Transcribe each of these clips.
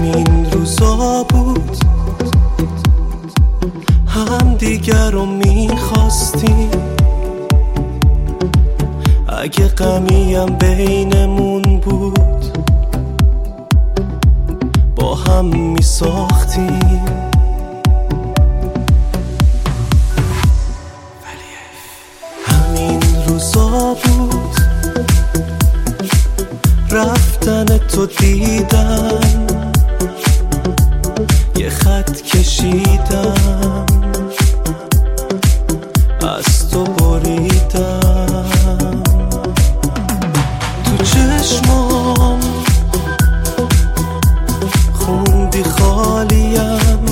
همین روزا بود هم دیگر رو میخواستیم، اگه غمیم بینمون بود با هم میساختیم. همین روزا بود رفتن تو دیدم، یه خط کشیدم از تو بریدم، تو چشمام خوندی خالیم،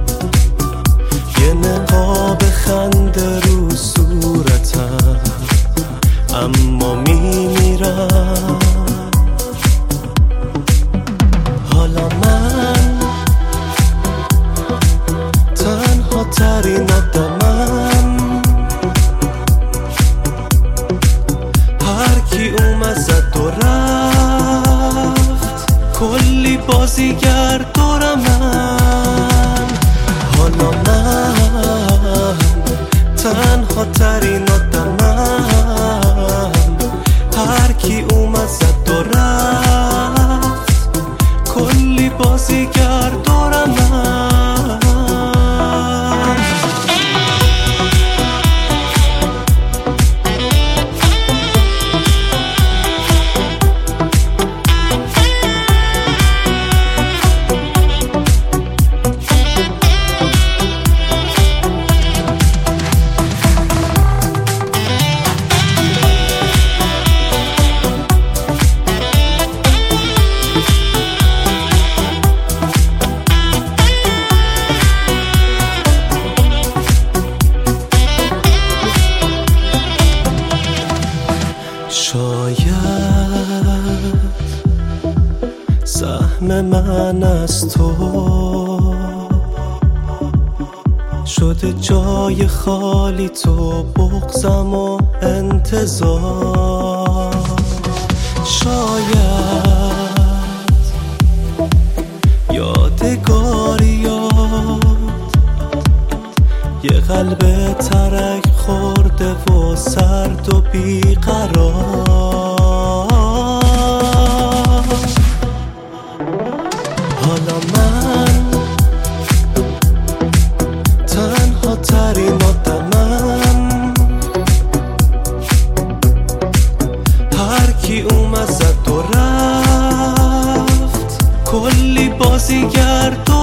یه نقاب خنده رو صورتم، اما میمیرم. حالا من تنها ترین آدمم، هر کی اومد زد و رفت، کلی بازیگر دورمن. حالا من تنها ترین آدمم، هر کی اومد زد و رفت، کلی بازیگر دورمن. شاید سهم من از تو شده جای خالی، تو بغضم و انتظار. شاید یادگاریات یه قلب ترک خورده و سرد و بیقرار. حالا من تنها ترین آدمم، هر کی اومد زد و رفت، کلی بازیگر